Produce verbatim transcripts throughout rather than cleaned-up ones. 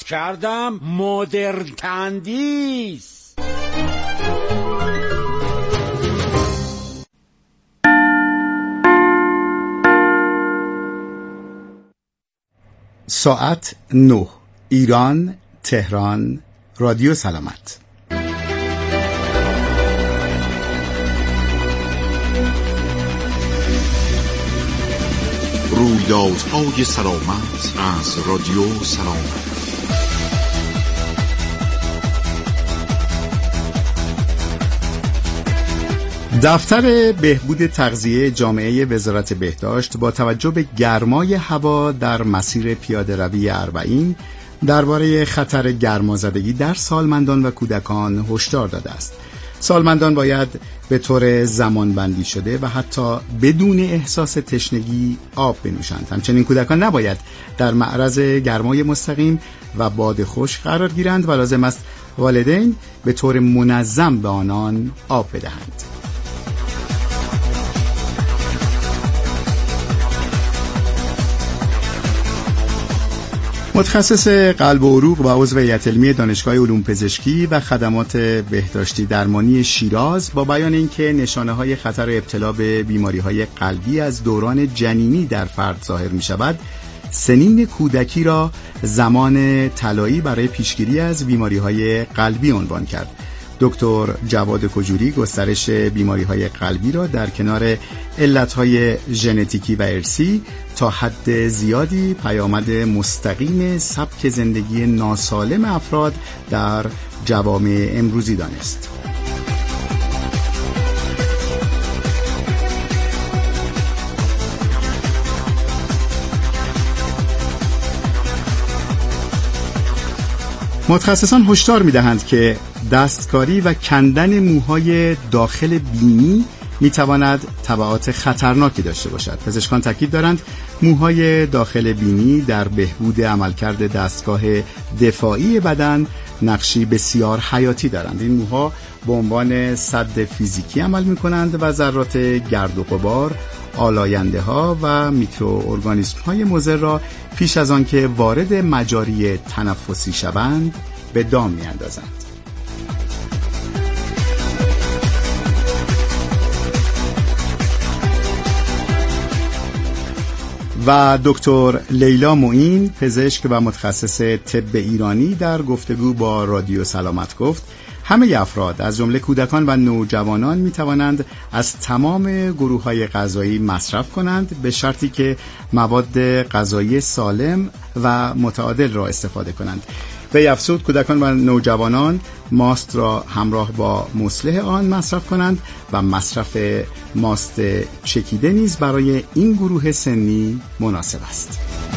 کردم مدرن تندیس. ساعت نه، ایران، تهران، رادیو سلامت. رویدادهای سلامت از رادیو سلامت. دفتر بهبود تغذیه جامعه وزارت بهداشت با توجه به گرمای هوا در مسیر پیاده روی اربعین درباره خطر گرمازدگی در سالمندان و کودکان هشدار داده است. سالمندان باید به طور زمانبندی شده و حتی بدون احساس تشنگی آب بنوشند. همچنین کودکان نباید در معرض گرمای مستقیم و باد خشک قرار گیرند و لازم است والدین به طور منظم به آنان آب بدهند. متخصص قلب و عروق و عضو هیئت علمی دانشگاه علوم پزشکی و خدمات بهداشتی درمانی شیراز با بیان اینکه نشانه‌های خطر ابتلا به بیماری‌های قلبی از دوران جنینی در فرد ظاهر می‌شود، سنین کودکی را زمان طلایی برای پیشگیری از بیماری‌های قلبی عنوان کرد. دکتر جواد کجوری گسترش بیماری‌های قلبی را در کنار علت‌های ژنتیکی و ارثی تا حد زیادی پیامد مستقیم سبک زندگی ناسالم افراد در جوامع امروزی دانست. متخصصان هشدار می‌دهند که دستکاری و کندن موهای داخل بینی می‌تواند تبعات خطرناکی داشته باشد. پزشکان تاکید دارند موهای داخل بینی در بهبود عملکرد دستگاه دفاعی بدن نقشی بسیار حیاتی دارند. این موها به عنوان سد فیزیکی عمل می‌کنند و ذرات گرد و غبار، آلاینده‌ها و میکروارگانیسم‌های مضر را پیش از آن که وارد مجاری تنفسی شوند به دام می‌اندازند. و دکتر لیلا معین، پزشک و متخصص طب ایرانی، در گفتگو با رادیو سلامت گفت همه افراد از جمله کودکان و نوجوانان می توانند از تمام گروه‌های غذایی مصرف کنند به شرطی که مواد غذایی سالم و متعادل را استفاده کنند. وی افزود کودکان و نوجوانان ماست را همراه با مصلح آن مصرف کنند و مصرف ماست چکیده نیز برای این گروه سنی مناسب است.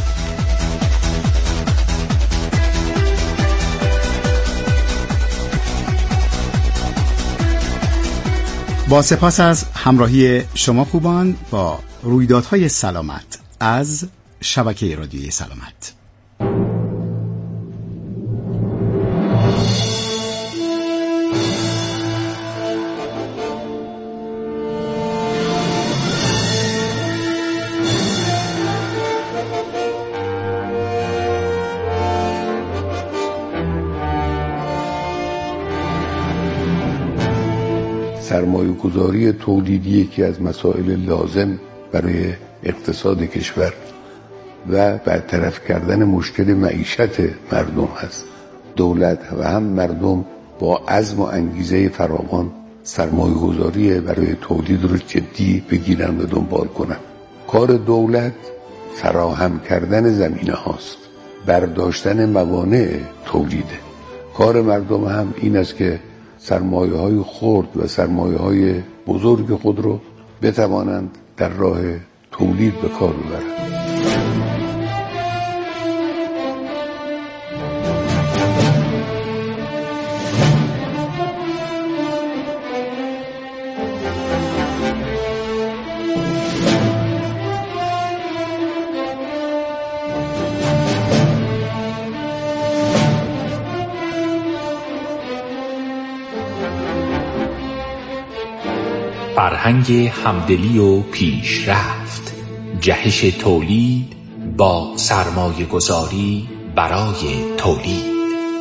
با سپاس از همراهی شما خوبان با رویدادهای سلامت از شبکه رادیوی سلامت. سرمایه گذاری تولیدی یکی از مسائل لازم برای اقتصاد کشور و برطرف کردن مشکل معیشت مردم هست. دولت و هم مردم با عزم و انگیزه فراوان سرمایه گذاری برای تولید رو جدی بگیرن و دنبال کنن. کار دولت فراهم کردن زمینه هاست، برداشتن موانع تولیده. کار مردم هم این است که سرمایه های خرد و سرمایه های بزرگ خود رو بتوانند در راه تولید به کار ببرند. فرهنگ همدلی و پیشرفت، جهش تولید با سرمایه گذاری برای تولید.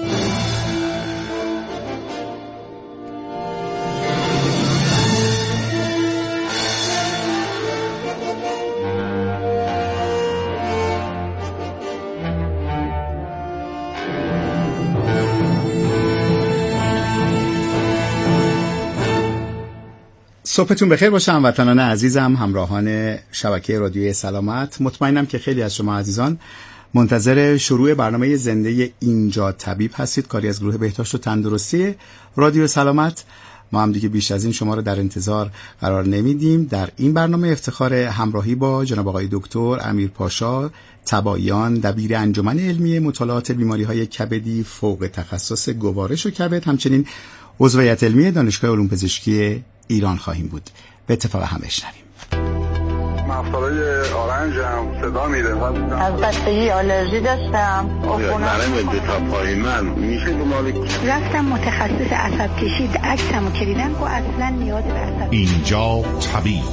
صبحتون بخیر باشه هموطنان عزیزم، همراهان شبکه رادیوی سلامت. مطمئنم که خیلی از شما عزیزان منتظر شروع برنامه زنده اینجا طبیب هستید، کاری از گروه بهداشت و تندرستی رادیو سلامت. ما هم دیگه بیش از این شما رو در انتظار قرار نمیدیم. در این برنامه افتخار همراهی با جناب آقای دکتر امیرپاشا تباییان، دبیر انجمن علمی مطالعات بیماری‌های کبدی فوق تخصص گوارش و کبد، همچنین عضو هیئت علمی دانشگاه علوم پزشکی ایران خواهیم بود. به اتفاق هم بشنویم. مفصلای آرنج هم صدا میده. از بستگی آلرژی داشتم. نرم به تا پای من میشه دنبال رفتم متخصص عصب کشید، عکسمو کشیدن و اصلا نیاز به عصب. اینجا طبیب.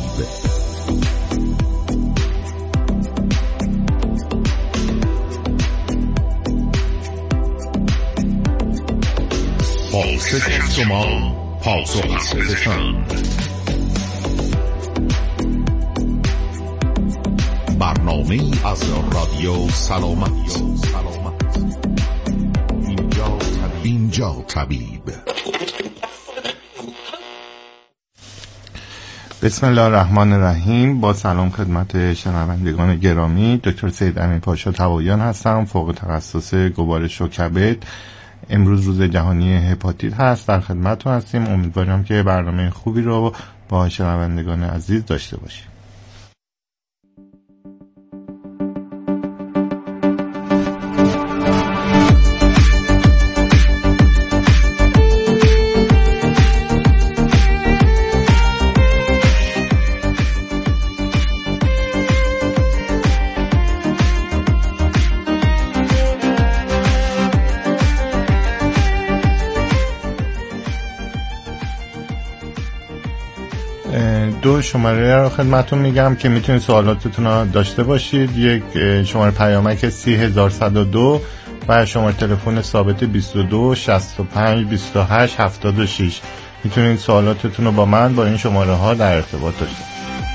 پاسخ شما، پاسخ پزشکان. برنامه از رادیو سلامت. اینجا طبیب. اینجا طبیب. بسم الله الرحمن الرحیم. با سلام خدمت شنوندگان گرامی، دکتر سید امیرپاشا تباییان هستم، فوق تخصص گوارش و کبد. امروز روز جهانی هپاتیت هست، در خدمتتون هستیم. امیدوارم که برنامه خوبی رو با شنوندگان عزیز داشته باشیم. دو شماره رو خدمتون میگم که میتونید سوالاتتون رو داشته باشید. یک شماره پیامک سی هزار صد و دو و شماره تلفن ثابت بیست و دو شصت و پنج بیست و هشت هفتاد و شش. میتونید سوالاتتون رو با من با این شماره ها در ارتباط داشته.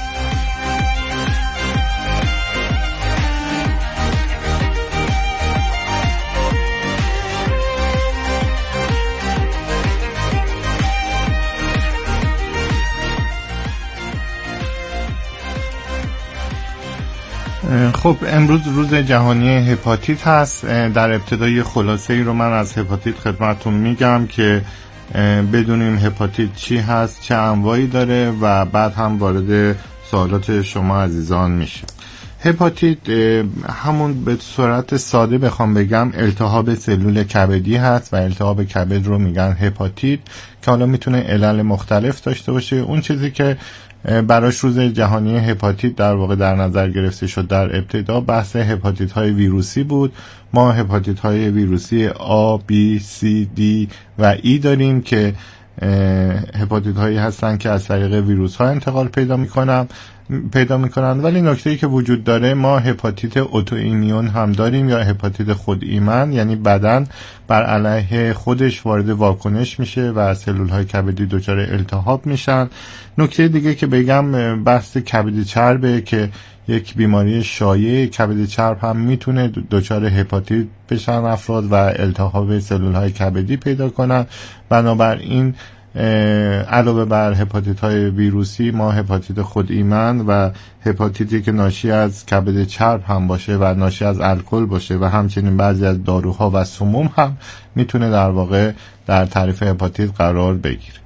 خب امروز روز جهانی هپاتیت هست. در ابتدای خلاصه ای رو من از هپاتیت خدمتتون میگم که بدونیم هپاتیت چی هست، چه انواعی داره و بعد هم وارد سوالات شما عزیزان میشه. هپاتیت همون به صورت ساده بخوام بگم التهاب سلول کبدی هست و التهاب کبد رو میگن هپاتیت که حالا میتونه علل مختلف داشته باشه. اون چیزی که براش روز جهانی هپاتیت در واقع در نظر گرفته شد در ابتدا بحث هپاتیت های ویروسی بود. ما هپاتیت های ویروسی A, B, C, D و E داریم که هپاتیت هایی هستن که از طریق ویروس ها انتقال پیدا میکنن پیدا میکنن ولی نکته‌ای که وجود داره، ما هپاتیت اتو ایمیون هم داریم یا هپاتیت خود ایمن، یعنی بدن بر علیه خودش وارد واکنش میشه و سلول های کبدی دچار التهاب میشن. نکته دیگه که بگم بحث کبد چربه که یک بیماری شایع کبد چرب هم میتونه دچار هپاتیت بشن افراد و التهاب سلول های کبدی پیدا کنن. بنابراین علاوه بر هپاتیت های ویروسی، ما هپاتیت خود ایمن و هپاتیتی که ناشی از کبد چرب هم باشه و ناشی از الکل باشه و همچنین بعضی از داروها و سموم هم میتونه در واقع در تعریف هپاتیت قرار بگیره.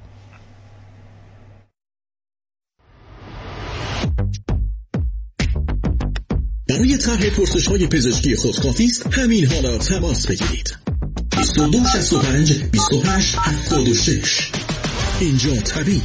برای طرح پرسش‌های پزشکی خود کافی است همین حالا تماس بگیرید. بیست و دو شصت و پنج بیست و هشت هفتاد و شش. اینجا طبیب.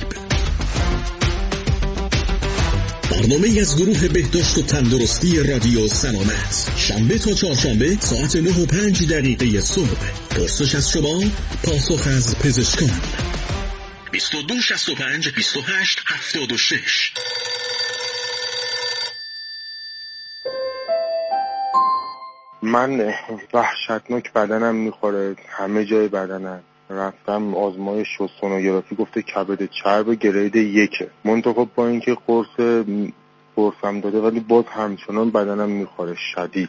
برنامه از گروه بهداشت و تندرستی رادیو سلامت، شنبه تا چهارشنبه ساعت نه و پنج دقیقه صبح. پرسش از شما، پاسخ از پزشکان. بیست و دو شصت و پنج بیست و هشت هفتاد و شش. من وحشتناک بدنم میخوره، همه جای بدنم. رفتم آزمایش و سونوگرافی گفته کبد چرب گرید یکه. منتها با اینکه قرص قرصم داده ولی باز همچنان بدنم میخوره شدید.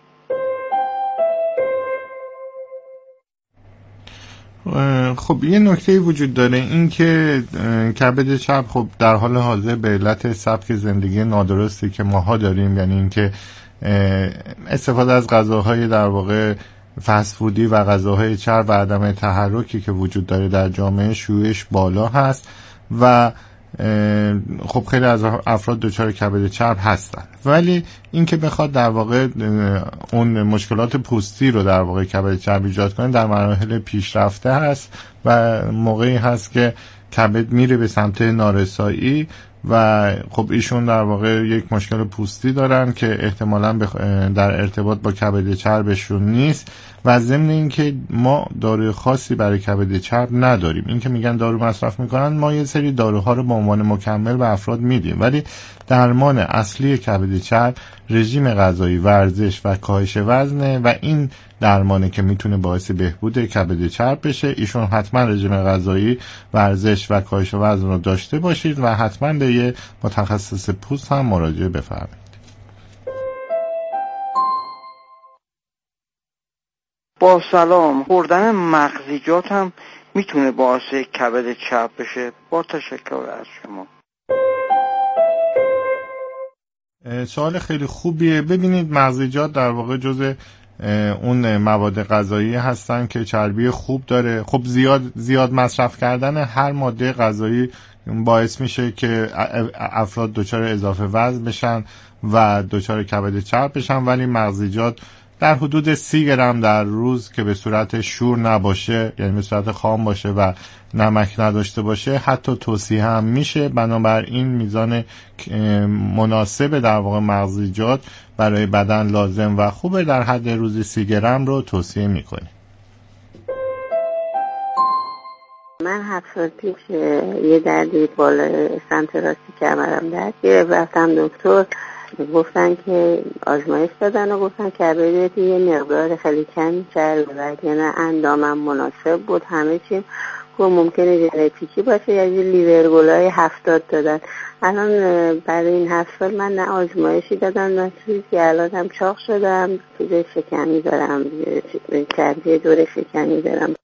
خب یه نکته وجود داره، این که کبد چرب خب در حال حاضر به علت سبک زندگی نادرستی که ماها داریم، یعنی این که استفاده از غذاهای در واقع فست فودی و غذاهای چرب و عدم تحرکی که وجود داره در جامعه شیوعش بالا هست و خب خیلی از افراد دچار کبد چرب هستن. ولی این که بخواد در واقع اون مشکلات پوستی رو در واقع کبد چرب ایجاد کنه در مراحل پیشرفته هست و موقعی هست که کبد میره به سمت نارسایی و خب ایشون در واقع یک مشکل پوستی دارن که احتمالاً در ارتباط با کبد چربشون نیست و ضمن این که ما داروی خاصی برای کبد چرب نداریم. این که میگن دارو مصرف میکنن، ما یه سری داروها رو به عنوان مکمل به افراد میدیم، ولی درمان اصلی کبد چرب رژیم غذایی، ورزش و کاهش وزنه و این درمانه که میتونه باعث بهبود کبد چرب بشه. ایشون حتما رژیم غذایی، ورزش و کاهش وزن رو داشته باشید و حتما به یه متخصص پوست هم مراجعه بفرمایید. با سلام، خوردن مغزیجات هم میتونه باعث کبد چرب بشه؟ با تشکر از شما. سوال خیلی خوبیه. ببینید مغزیجات در واقع جزء اون مواد غذایی هستن که چربی خوب داره. خب زیاد زیاد مصرف کردن هر ماده غذایی باعث میشه که افراد دچار اضافه وزن بشن و دچار کبد چرب بشن، ولی مغزیجات در حدود سی گرم در روز که به صورت شور نباشه، یعنی به صورت خام باشه و نمک نداشته باشه، حتی توصیه هم میشه. بنابراین میزان مناسب در واقع مغزیجات برای بدن لازم و خوبه در حد روزی سی گرم رو توصیه میکنه. من هفت سال پیش یه دردی بالا سمت راستی کمرم درد گرفت، رفتم دکتر، گفتن که آزمایش دادن و گفتن کبدت یه مقدار خیلی کمی چربه و یعنی اندامم مناسب بود، همه چیم که ممکنه ژنتیکی باشه، یعنی لیورگولای هفتاد دادن. الان برای این هفت سال من نه آزمایشی دادن نه چیزی، الان هم چاق شدم، چیز شکمی دارم، چربی دور شکمی دارم.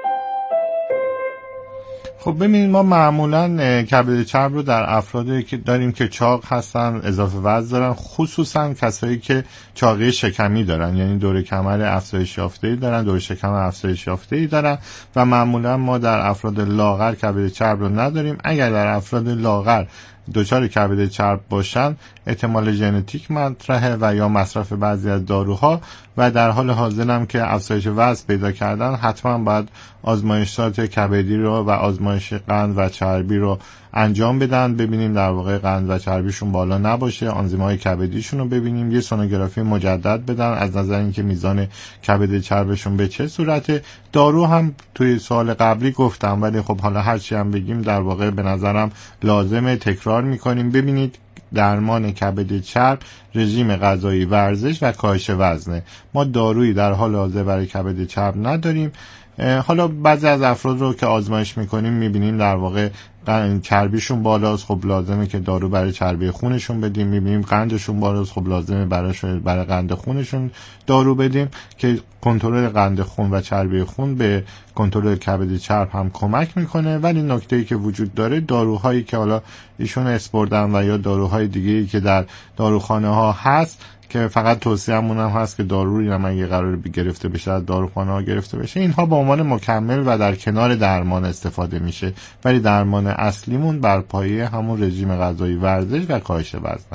خب ببینید ما معمولا کبد چرب رو در افرادی که داریم که چاق هستن، اضافه وزن دارن، خصوصا کسایی که چاقی شکمی دارن، یعنی دور کمر افزایش یافته‌ای دارن، دور شکم افزایش یافته‌ای دارن و معمولا ما در افراد لاغر کبد چرب رو نداریم. اگر در افراد لاغر دچار کبد چرب باشن احتمال ژنتیک مطرحه و یا مصرف بعضی از داروها و در حال حاضر هم که افزایش وزن پیدا کردن حتما باید آزمایشات کبدی رو و آزمایش قند و چربی رو انجام بدن، ببینیم در واقع قند و چربیشون بالا نباشه، آنزیم‌های کبدیشون رو ببینیم، یه سونوگرافی مجدد بدن از نظر اینکه میزان کبد چربشون به چه صورته. دارو هم توی سوال قبلی گفتم، ولی خب حالا هرچی هم بگیم در واقع به نظرم لازمه تکرار میکنیم. ببینید درمان کبد چرب رژیم غذایی، ورزش و کاهش وزنه. ما دارویی در حال حاضر برای کبد چرب نداریم. حالا بعضی از افراد رو که آزمایش میکنیم میبینیم در واقع چربیشون بالاست، خب لازمه که دارو برای چربی خونشون بدیم. میبینیم قندشون بالاست، خب لازمه برای برای قند خونشون دارو بدیم که کنترل قند خون و چربی خون به کنترل کبد چرب هم کمک میکنه. ولی نکته‌ای که وجود داره، داروهایی که حالا ایشون اسپردن و یا داروهای دیگه‌ای که در داروخانه ها هست که فقط توصیه‌مون هم هست که دارویی هم اگه قرار گرفته بشه از داروخانه ها گرفته بشه، اینها به عنوان مکمل و در کنار درمان استفاده میشه، ولی درمان اصلیمون بر پایه همون رژیم غذایی، ورزش و کاهش وزن.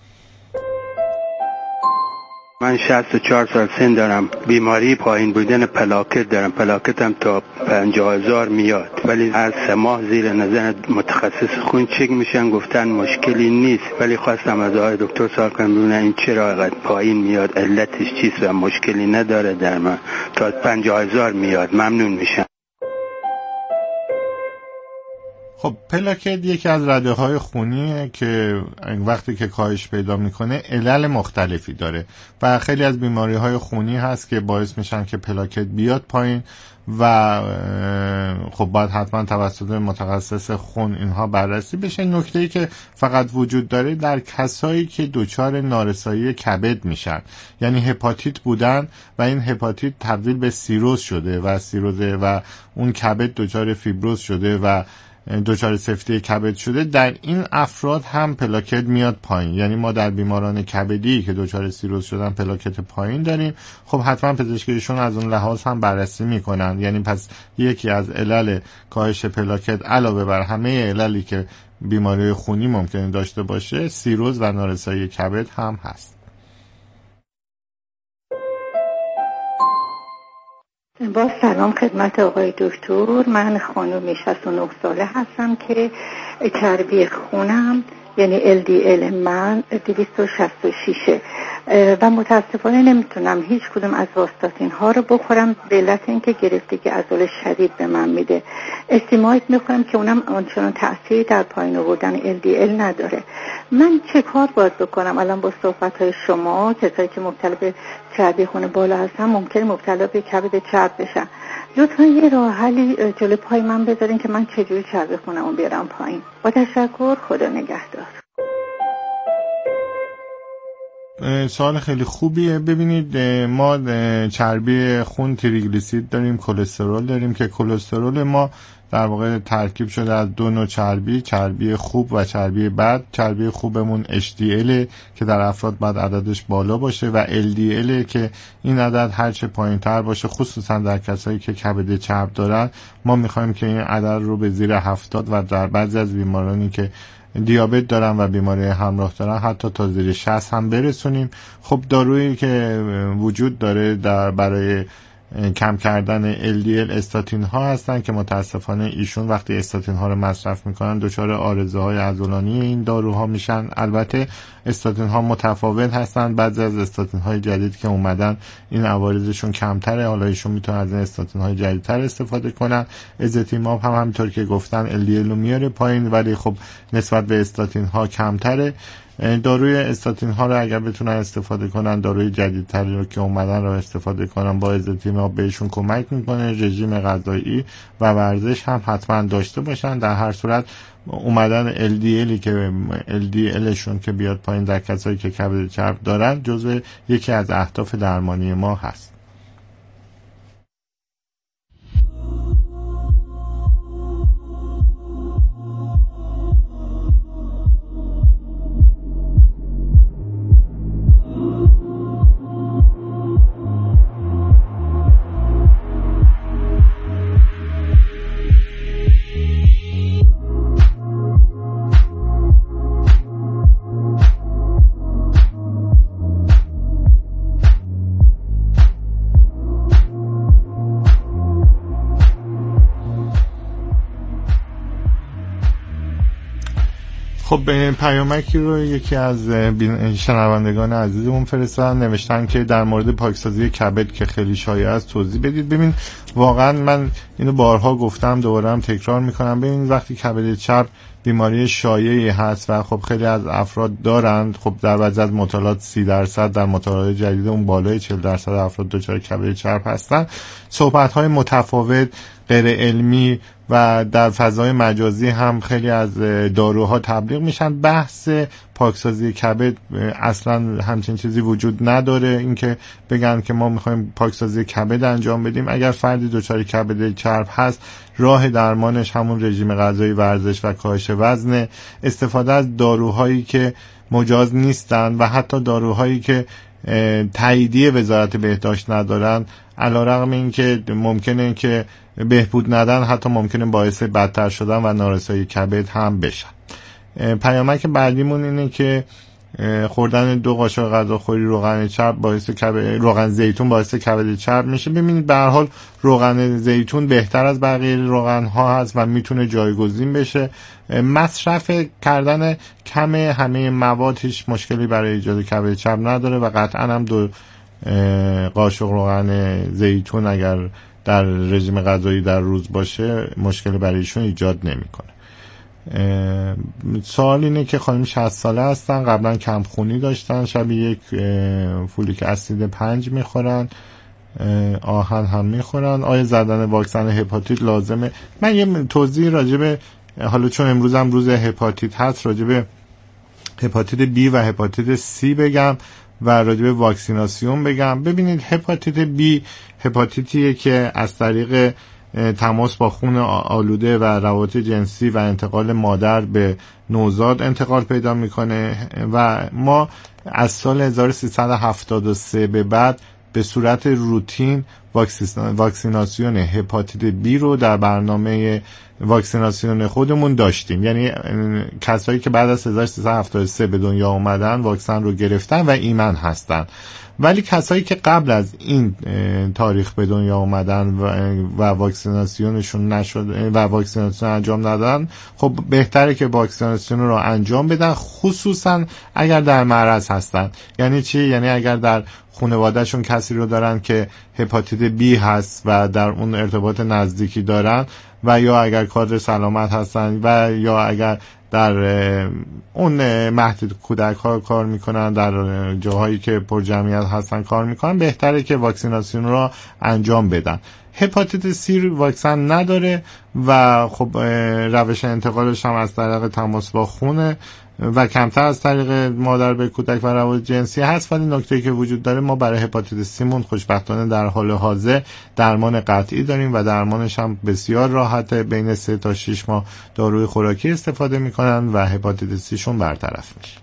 من شصت و چهار سال سن دارم، بیماری پایین بودن پلاکت دارم، پلاکتم تا پنجاه هزار میاد، ولی هر سه ماه زیر نظر متخصص خون چک میشن، گفتن مشکلی نیست، ولی خواستم از آقای دکتر سوال کنم ببینم این چرا اینقدر پایین میاد، علتش چیست و مشکلی نداره در من، تا پنجاه هزار میاد. ممنون میشم. خب پلاکت یکی از رده‌های خونیه که وقتی که کاهش پیدا میکنه علل مختلفی داره و خیلی از بیماری‌های خونی هست که باعث میشن که پلاکت بیاد پایین و خب باید حتما توسط متخصص خون اینها بررسی بشه. نکته‌ای که فقط وجود داره در کسایی که دچار نارسایی کبد میشن، یعنی هپاتیت بودن و این هپاتیت تبدیل به سیروز شده و سیروزه و اون کبد دچار فیبروز شده و دچار سفتی کبد شده، در این افراد هم پلاکت میاد پایین. یعنی ما در بیماران کبدی که دچار سیروز شدن پلاکت پایین داریم. خب حتما پزشکیشون از اون لحاظ هم بررسی میکنن. یعنی پس یکی از علل کاهش پلاکت علاوه بر همه عللی که بیماری خونی ممکنه داشته باشه، سیروز و نارسایی کبد هم هست. با سلام خدمت آقای دکتر. من خانم شصت و نه ساله هستم که چربی خونم یعنی ال دی ال من دویست و شصت و شش و متاسفانه نمیتونم هیچ کدوم از واستاتین ها رو بخورم به علت اینکه گرفتگی عضله شدید به من میده. استیمایت میکنم که اونم آنچنان تأثیری در پایین آوردن ال دی ال نداره. من چه کار باید بکنم الان با صحبت های شما؟ کسایی که مبتلا به چربی خون بالا هستن ممکنه مبتلا به کبد چرب بشن. لطفا یه راه حلی جلوی پای من بذارین که من چجوری چربی خونمو بیارم پایین. با تشکر، خدا نگهدار. سوال خیلی خوبیه. ببینید ما چربی خون، تریگلیسیرید داریم، کلسترول داریم که کلسترول ما در واقع ترکیب شده از دو نوع چربی، چربی خوب و چربی بد. چربی خوبمون اچ دی ال که در افراد باید عددش بالا باشه و ال دی ال که این عدد هرچه پایین تر باشه، خصوصا در کسایی که کبد چرب دارن ما میخوایم که این عدد رو به زیر هفتاد و در بعضی از بیمارانی که دیابت دارن و بیماری همراه دارن حتی تا زیر شصت هم برسونیم. خب دارویی که وجود داره در برای کم کردن ال دی ال استاتین ها هستن که متاسفانه ایشون وقتی استاتین ها رو مصرف میکنن دچار عارضه های عضلانی این داروها میشن. البته استاتین ها متفاوت هستن. بعضی از استاتین های جدید که اومدن این عوارضشون کمتره، حالا ایشون میتونن از این استاتین های جدیدتر استفاده کنن. ازتیماب هم همینطور که گفتن ال دی ال رو میاره پایین ولی خب نسبت به استاتین ها کمتره. داروی استاتین ها رو اگر بتونن استفاده کنن، داروی جدیدتری رو که اومدن رو استفاده کنن، با ازتیماب بهشون کمک میکنه. رژیم غذایی و ورزش هم حتما داشته باشن. در هر صورت اومدن ال دی ال که ال دی ال شون که بیاد پایین در کسایی که کبد چرب دارن جزو یکی از اهداف درمانی ما هست. خب پیامکی رو یکی از شنوندگان عزیزمون فرستادن، نوشتن که در مورد پاکسازی کبد که خیلی شایع است توضیح بدید. ببین واقعا من اینو بارها گفتم، دوباره هم تکرار میکنم. ببین وقتی کبد چرب بیماری شایعی هست و خب خیلی از افراد دارند، خب در بعضی از مطالعات سی درصد، در مطالعات جدید اون بالای چهل درصد افراد دچار کبد چرب هستن. صحبت‌های متفاوت غیر علمی و در فضای مجازی هم خیلی از داروها تبلیغ میشن. بحث پاکسازی کبد اصلا همچین چیزی وجود نداره، اینکه بگن که ما میخوایم پاکسازی کبد انجام بدیم. اگر فردی دچار کبد چرب هست راه درمانش همون رژیم غذایی، ورزش و کاهش وزن، استفاده از داروهایی که مجاز نیستن و حتی داروهایی که تاییدیه وزارت بهداشت ندارن، علیرغم اینکه ممکنه که بهبود ندن، حتی ممکنه باعث بدتر شدن و نارسایی کبد هم بشن. پیامک بعدیمون اینه که خوردن دو قاشق غذاخوری روغن چرب باعث کبد، روغن زیتون باعث کبد چرب میشه. ببینید به هر حال روغن زیتون بهتر از بقیه روغن ها هست و میتونه جایگزین بشه. مصرف کردن کم همه مواد هیچ مشکلی برای ایجاد کبد چرب نداره و قطعا هم دو قاشق روغن زیتون اگر در رژیم غذایی در روز باشه مشکلی برایشون ایجاد نمیکنه. سوال اینه که خانم شصت ساله هستن، قبلا کمخونی داشتن، شب یک فولیک اسید پنج میخورن، آهن هم میخورن، آیا زدن واکسن هپاتیت لازمه؟ من یه توضیح راجبه، حالا چون امروز هم روز هپاتیت هست، راجبه هپاتیت بی و هپاتیت سی بگم و راجبه واکسیناسیون بگم. ببینید هپاتیت بی هپاتیتیه که از طریق تماس با خون آلوده و روابط جنسی و انتقال مادر به نوزاد انتقال پیدا میکنه و ما از سال هزار و سیصد و هفتاد و سه به بعد به صورت روتین واکسیناسیون هپاتیت بی رو در برنامه واکسیناسیون خودمون داشتیم. یعنی کسایی که بعد از هزار و سیصد و هفتاد و سه به دنیا اومدن واکسن رو گرفتن و ایمن هستن. ولی کسایی که قبل از این تاریخ به دنیا اومدن و, و واکسیناسیونشون نشد و واکسیناسیون انجام ندادن، خب بهتره که واکسیناسیون رو انجام بدن، خصوصا اگر در معرض هستن. یعنی چی؟ یعنی اگر در خانواده‌شون کسی رو دارن که هپاتیت بی هست و در اون ارتباط نزدیکی دارن، و یا اگر کادر سلامت هستن و یا اگر در اون مهد کودک ها کار میکنن، در جاهایی که پر جمعیت هستن کار میکنن، بهتره که واکسیناسیون رو انجام بدن. هپاتیت سی واکسن نداره و خب روش انتقالش هم از طریق تماس با خونه و کمتر از طریق مادر به کودک و روابط جنسی هست. ولی نکته‌ای که وجود داره، ما برای هپاتیت سیمون خوشبختانه در حال حاضر درمان قطعی داریم و درمانش هم بسیار راحته، بین سه تا شش ماه داروی خوراکی استفاده میکنن و هپاتیت سیشون برطرف میشه.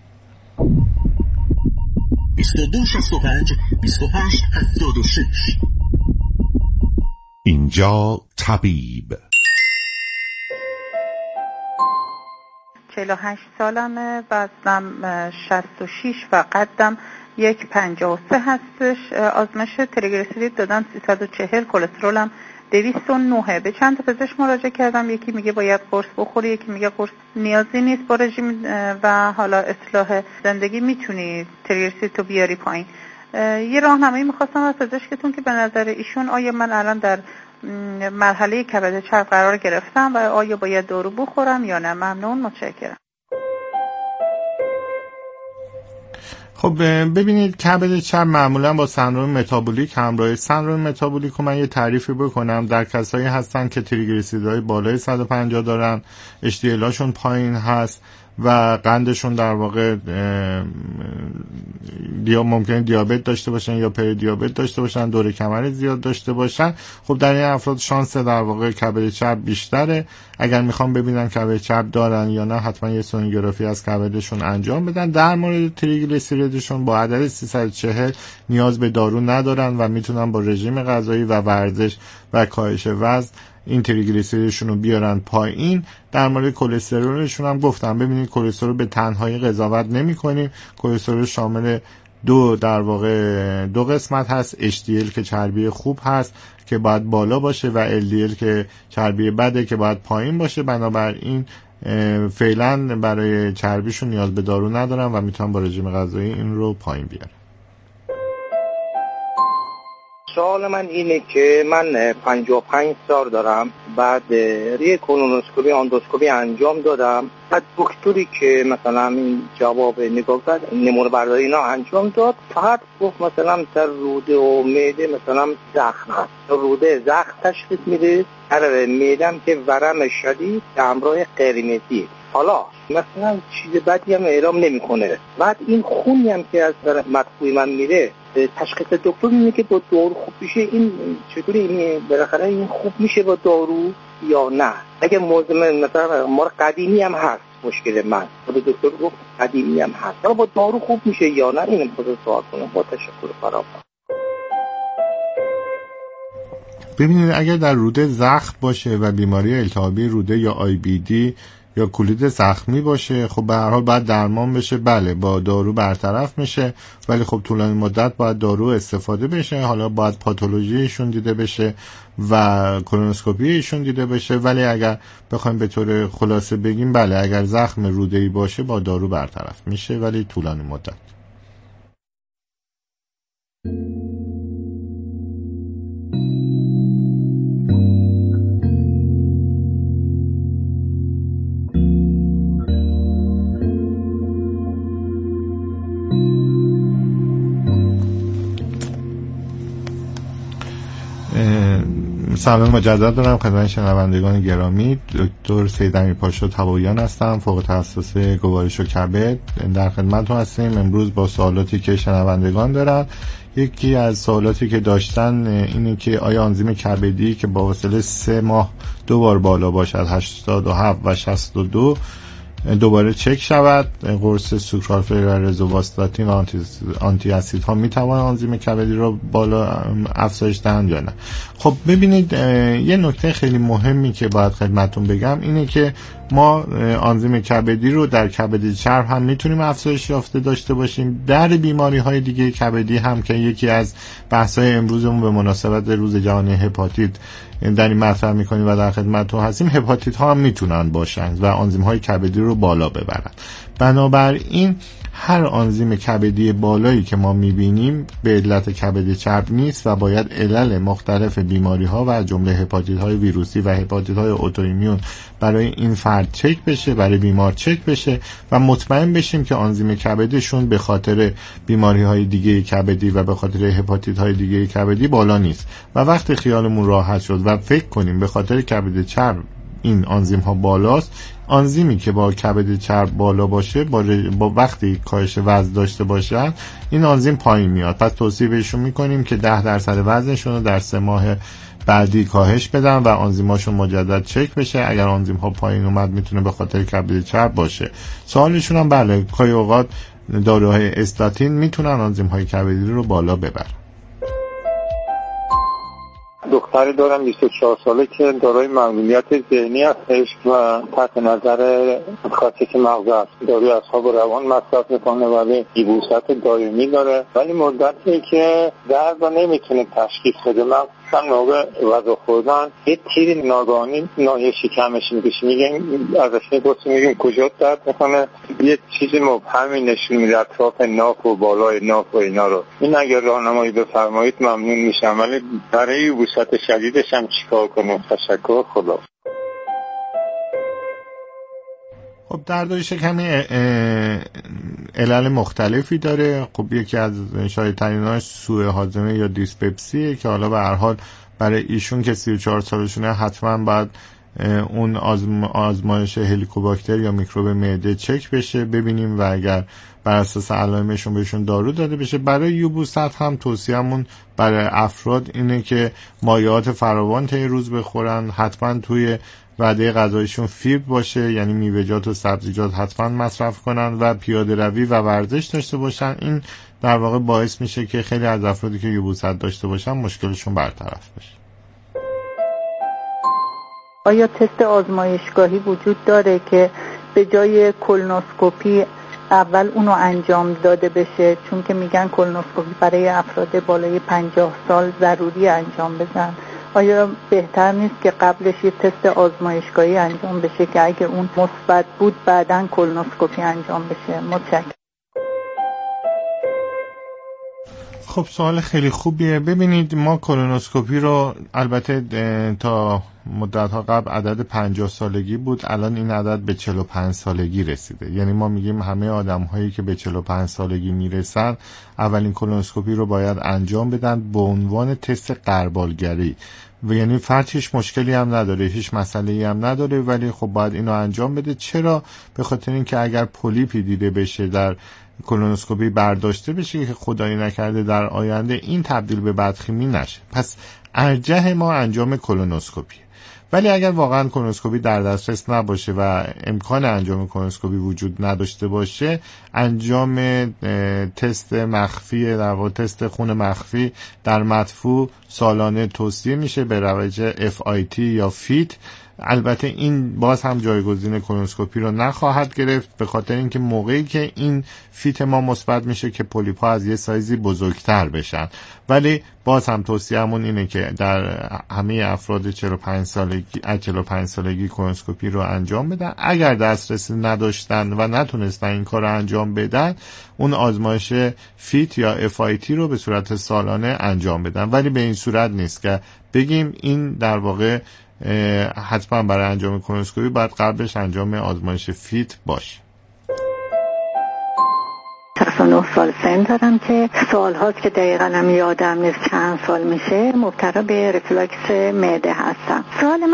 بیست و دو شصت و پنج بیست و هشت هفتاد و شش. اینجا طبیب. چهل و هشت سالمه، وزنم شصت و شش و قدم یک پنجاه و سه هستش. آزمایش تریگلیسیرید دادن سیصد و چهل، کلسترولم دویست و نه. به چند تا پزشک مراجعه کردم، یکی میگه باید قرص بخوری، یکی میگه قرص نیازی نیست با رژیم و حالا اصلاح زندگی میتونی تریگلیسیرید تو بیاری پایین. یه راهنمایی میخواستم از پزشکتون که به نظر ایشون آیا من الان در مرحله کبد چرب قرار گرفتم و آیا باید دارو بخورم یا نه؟ ممنون، متشکرم. خب ببینید، کبد چرب معمولا با سندروم متابولیک همراه. سندروم متابولیک رو من یه تعریفی بکنم. در کسایی هستن که تریگلیسیریدهای بالای صد و پنجاه دارن، اچ دی ال هاشون پایین هست و قندشون در واقع دیا ممکنه دیابت داشته باشن یا پری دیابت داشته باشن، دور کمر زیاد داشته باشن. خب در این افراد شانس در واقع کبد چرب بیشتره. اگر میخوام ببینن کبد چرب دارن یا نه، حتما یه سونوگرافی از کبدشون انجام بدن. در مورد تریگلیسیریدشون با عدد سیصد و چهل نیاز به دارو ندارن و میتونن با رژیم غذایی و ورزش و کاهش وزن این تریگلیسیریدشون رو بیارن پایین. در مورد کلسترولشون هم گفتم، ببینید کلسترول به تنهایی قضاوت نمی کنیم. کلسترول شامل دو در واقع دو قسمت هست، اچ دی ال که چربی خوب هست که باید بالا باشه و ال دی ال که چربی بده که باید پایین باشه. بنابراین فعلا برای چربیشون نیاز به دارو ندارن و میتونن با رژیم غذایی این رو پایین بیارن. سوال من اینه که من پنجاه و پنج سال دارم، بعد ری کولونوسکوپی اندوسکوپی انجام دادم، بعد دکتری که مثلا این جواب نگاه کرد نمونه برداری اینا انجام داد، فقط گفت مثلا در روده و معده مثلا زخم هست، روده زخم تشخیص میده، در معده‌ام که ورم شدید همراه قرمزی. حالا مثلا چیز بدی هم اعلام نمیکنه. بعد این خونی هم که از در مدفوع من میره، تشخیص دکتر اینه که با دارو خوب میشه. این چطوری این بالاخره این خوب میشه با دارو یا نه؟ اگه مزمن مثلا ما قدیمی هم هست مشکل من، خود دکتر گفت قدیمی هم هست، اما با دارو خوب میشه یا نه؟ اینم خود سوال کنم. با تشکر فراوان. ببینید، اگر در روده زخم باشه و بیماری التهابی روده یا آی بی دی یا کولید زخمی باشه، خب به هر حال باید درمان بشه. بله، با دارو برطرف میشه، ولی خب طولانی مدت باید دارو استفاده بشه. حالا باید پاتولوژیشون دیده بشه و کولونوسکوپیشون دیده بشه. ولی اگر بخوایم به طور خلاصه بگیم، بله، اگر زخم روده‌ای باشه با دارو برطرف میشه، ولی طولانی مدت. سلام مجدد دارم خدمت شنوندگان گرامی. دکتر سید امیرپاشا تباییان هستم، فوق تخصص گوارش و کبد. در خدمتتون هستیم امروز با سوالاتی که شنوندگان دارن. یکی از سوالاتی که داشتن اینه که آیا آنزیم کبدی که با فاصله سه ماه دو بار بالا باشد هشتاد و هفت و شصت و دو دوباره چک شود، قرص سوکرالفیر و رزوواستاتین و آنتی اسید ها میتوان آنزیم کبدی رو بالا افزایش دهند یا نه؟ خب ببینید، یه نکته خیلی مهمی که باید خدمتتون بگم اینه که ما آنزیم کبدی رو در کبد چرب هم میتونیم افزایش یافته داشته باشیم، در بیماری های دیگه کبدی هم که یکی از بحث های امروزمون به مناسبت روز جهانی هپاتیت در این مطرح میکنیم و در خدمتتون هستیم، هپاتیت ها هم میتونن باشند و آنزیم های کبدی رو بالا ببرن. بنابراین هر آنزیم کبدی بالایی که ما میبینیم به علت کبد چرب نیست و باید علل مختلف بیماری ها و جمله هپاتیت های ویروسی و هپاتیت های اتوایمون برای این فرد چک بشه، برای بیمار چک بشه و مطمئن بشیم که آنزیم کبدشون به خاطر بیماری های دیگه کبدی و به خاطر هپاتیت های دیگه کبدی بالا نیست. و وقتی خیالمون راحت شد و فکر کنیم به خاطر کبد چرب این آنزیم ها بالاست، آنزیمی که با کبد چرب بالا باشه با, با وقتی کاهش وزن داشته باشن این آنزیم پایین میاد. پس توصیه بهشون میکنیم که ده درصد وزنشون رو در سه ماه بعدی کاهش بدن و آنزیماشون مجدد چک بشه. اگر آنزیم ها پایین اومد میتونه به خاطر کبد چرب باشه. سوالشون هم بله، گاهی اوقات داروهای استاتین میتونن آنزیم های کبدی رو بالا ببرن. دختری دارم بیست و چهار ساله که دارای معلولیت ذهنی هستش و تحت نظر خاصیت مغز است. داروی اصحاب روان مصرف میکنه ولی یبوست دائمی داره، ولی مدتی که درد رو نمیتونه تشخیص بده. من هم موقع غذا خوردن یه تیر ناگهانی ناحیه شکمش میکشه، میگن ازش میپرسیم میگیم کجا درد میکنه، یه چیزی مبهمی نشون میده اطراف ناف و بالای ناف و اینا رو. این اگر راهنمایی بفرمایید ممنون میشم، ولی برای یبوست شدیدش هم چیکار کنم؟ تشکر، خدا. خب دردهای شکمی علل مختلفی داره. خب یکی از شایع‌تریناش سوء هاضمه یا دیسپپسیه که حالا به هر حال برای ایشون که سی و چهار سالشونه حتما باید اون آزم آزمایش هلیکوباکتر یا میکروب معده چک بشه ببینیم و اگر بر اساس علائمشون بهشون دارو داده بشه. برای یبوست هم توصیه‌مون برای افراد اینه که مایعات فراوان طی روز بخورن، حتما توی وعده غذایشون فیبر باشه، یعنی میوه‌جات و سبزیجات حتما مصرف کنن و پیاده روی و ورزش داشته باشن. این در واقع باعث میشه که خیلی از افرادی که یبوست داشته باشن مشکلشون برطرف بشه. آیا تست آزمایشگاهی وجود داره که به جای کولونوسکوپی اول اونو انجام داده بشه؟ چون که میگن کولونوسکوپی برای افراد بالای پنجاه سال ضروری انجام بدن. آیا بهتر نیست که قبلش یه تست آزمایشگاهی انجام بشه که اگه اون مثبت بود بعداً کولونوسکوپی انجام بشه؟ متشکرم. خب سوال خیلی خوبیه. ببینید ما کولونوسکوپی رو البته تا مدت‌ها قبل عدد پنجاه سالگی بود، الان این عدد به چهل و پنج سالگی رسیده. یعنی ما میگیم همه آدم‌هایی که به چهل و پنج سالگی میرسن اولین کولونوسکوپی رو باید انجام بدن به عنوان تست غربالگری و یعنی فرد هیچ مشکلی هم نداره، هیچ مسئله‌ای هم نداره، ولی خب باید اینو انجام بده. چرا؟ به خاطر اینکه اگر پولیپی دیده بشه در کولونوسکوپی برداشته بشه که خدایی نکرده در آینده این تبدیل به بدخیمی نشه. پس ارجح ما انجام کولونوسکوپی. ولی اگر واقعا کولونوسکوپی در دسترس نباشه و امکان انجام کولونوسکوپی وجود نداشته باشه، انجام تست مخفی در واقع تست خون مخفی در مدفوع سالانه توصیه میشه به روش اف آی تی یا فیت. البته این باز هم جایگزین کولونوسکوپی رو نخواهد گرفت به خاطر اینکه موقعی که این فیت ما مثبت میشه که پولیپ‌ها از یه سایزی بزرگتر بشن. ولی باز هم توصیه‌مون اینه که در همه افراد چهل و پنج سالگی از چهل و پنج سالگی کولونوسکوپی رو انجام بدن. اگر دسترسی نداشتن و نتونستن این کار رو انجام بدن، اون آزمایش فیت یا اف آی تی رو به صورت سالانه انجام بدن. ولی به این صورت نیست که بگیم این در واقع حتما برای انجام کولونوسکوپی باید قبلش انجام آزمایش فیت باشه. تقسیم نه سال سن دارم که سال هاست که دقیقا هم یادم نیست چند سال میشه مبتلا به ریفلکس معده هستم. سوال